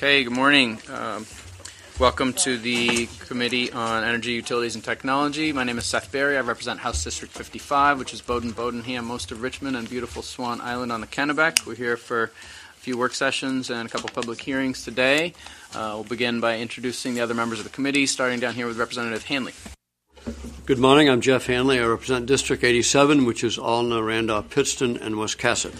Okay, good morning. Welcome to the Committee on Energy, Utilities, and Technology. My name is Seth Berry. I represent House District 55, which is Bowdoin-Bodenham, most of Richmond, and beautiful Swan Island on the Kennebec. We're here for a few work sessions and a couple public hearings today. We'll begin by introducing the other members of the committee, starting down here with Representative Hanley. Good morning. I'm Jeff Hanley. I represent District 87, which is Alna, Randolph, Pittston, and Westcasset.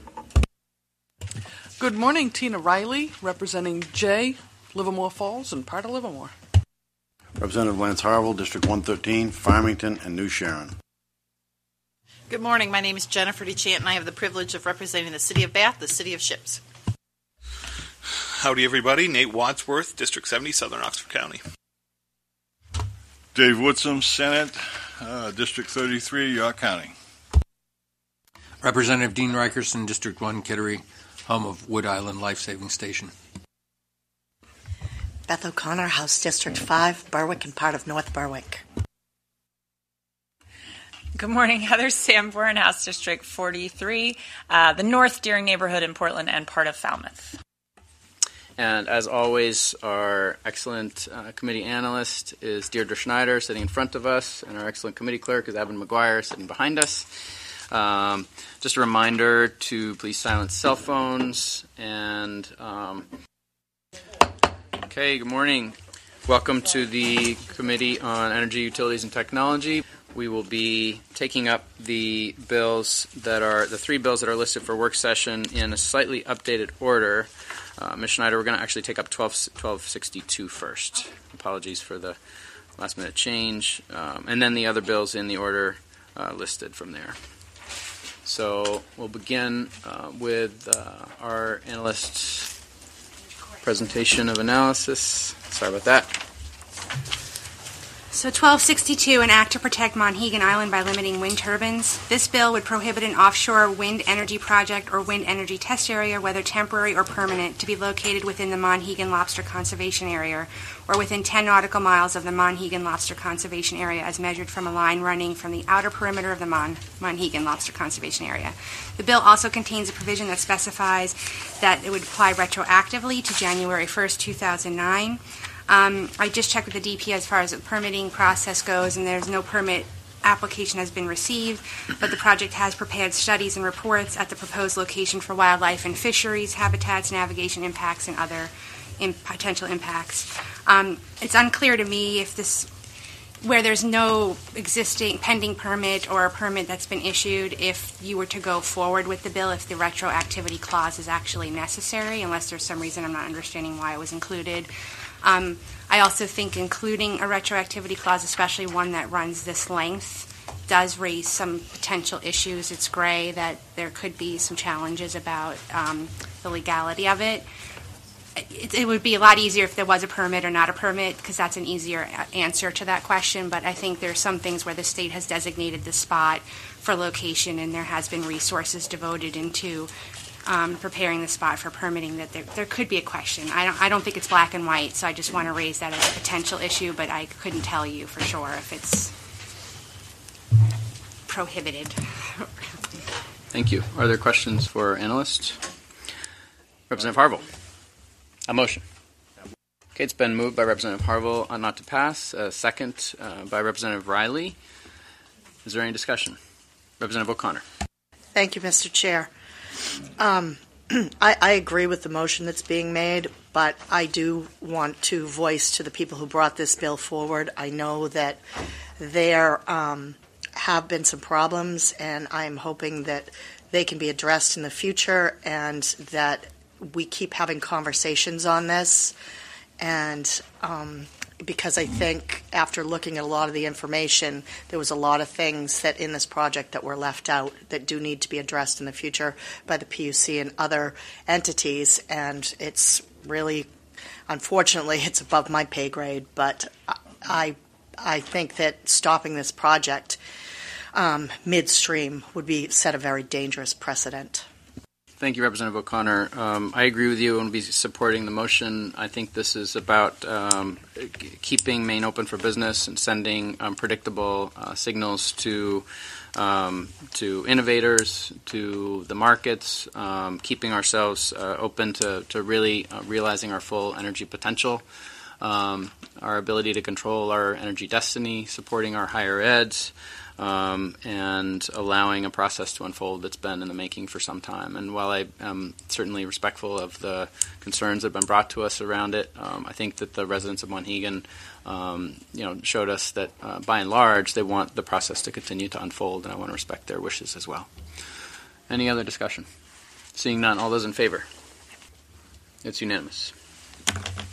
Good morning, Tina Riley, representing Jay, Livermore Falls, and part of Livermore. Representative Lance Harville, District 113, Farmington, and New Sharon. Good morning. My name is Jennifer DeChant, and I have the privilege of representing the City of Bath, the City of Ships. Howdy, everybody. Nate Wadsworth, District 70, Southern Oxford County. Dave Woodsum, Senate, District 33, York County. Representative Dean Reicherson, District 1, Kittery, home of Wood Island Life Saving Station. Beth O'Connor, House District 5, Berwick, and part of North Berwick. Good morning, Heather Sanborn, House District 43, the North Deering neighborhood in Portland, and part of Falmouth. And as always, our excellent committee analyst is Deirdre Schneider, sitting in front of us, and our excellent committee clerk is Evan McGuire, sitting behind us. Just a reminder to please silence cell phones. And okay, good morning. Welcome to the Committee on Energy, Utilities, and Technology. We will be taking up the three bills that are listed for work session in a slightly updated order. Ms. Schneider, we're going to actually take up 1262 first. Apologies for the last minute change. And then the other bills in the order listed from there. So we'll begin with our analyst's presentation of analysis. Sorry about that. So 1262, an act to protect Monhegan Island by limiting wind turbines. This bill would prohibit an offshore wind energy project or wind energy test area, whether temporary or permanent, to be located within the Monhegan Lobster Conservation Area or within 10 nautical miles of the Monhegan Lobster Conservation Area as measured from a line running from the outer perimeter of the Monhegan Lobster Conservation Area. The bill also contains a provision that specifies that it would apply retroactively to January 1st, 2009. I just checked with the DP as far as the permitting process goes, and there's no permit application has been received, but the project has prepared studies and reports at the proposed location for wildlife and fisheries, habitats, navigation impacts, and other potential impacts. It's unclear to me if where there's no existing pending permit or a permit that's been issued, if you were to go forward with the bill, if the retroactivity clause is actually necessary, unless there's some reason I'm not understanding why it was included. I also think including a retroactivity clause, especially one that runs this length, does raise some potential issues. It's gray that there could be some challenges about the legality of it. It would be a lot easier if there was a permit or not a permit, because that's an easier answer to that question, but I think there's some things where the state has designated the spot for location and there has been resources devoted into preparing the spot for permitting, that there could be a question. I don't think it's black and white, so I just want to raise that as a potential issue, but I couldn't tell you for sure if it's prohibited. Thank you. Are there questions for analysts? Representative Harville. A motion. Okay, it's been moved by Representative Harville not to pass. Second by Representative Riley. Is there any discussion? Representative O'Connor. Thank you, Mr. Chair. I agree with the motion that's being made, but I do want to voice to the people who brought this bill forward. I know that there have been some problems, and I'm hoping that they can be addressed in the future and that we keep having conversations on this. And because I think after looking at a lot of the information, there was a lot of things that in this project that were left out that do need to be addressed in the future by the PUC and other entities. And it's really, unfortunately, it's above my pay grade, but I think that stopping this project midstream would set a very dangerous precedent. Thank you, Representative O'Connor. I agree with you and will be supporting the motion. I think this is about keeping Maine open for business and sending predictable signals to to innovators, to the markets, keeping ourselves open to really realizing our full energy potential, our ability to control our energy destiny, supporting our higher eds, and allowing a process to unfold that's been in the making for some time. And while I am certainly respectful of the concerns that have been brought to us around it, I think that the residents of Monhegan showed us that by and large they want the process to continue to unfold, and I want to respect their wishes as well. Any other discussion? Seeing none, all those in favor? It's unanimous.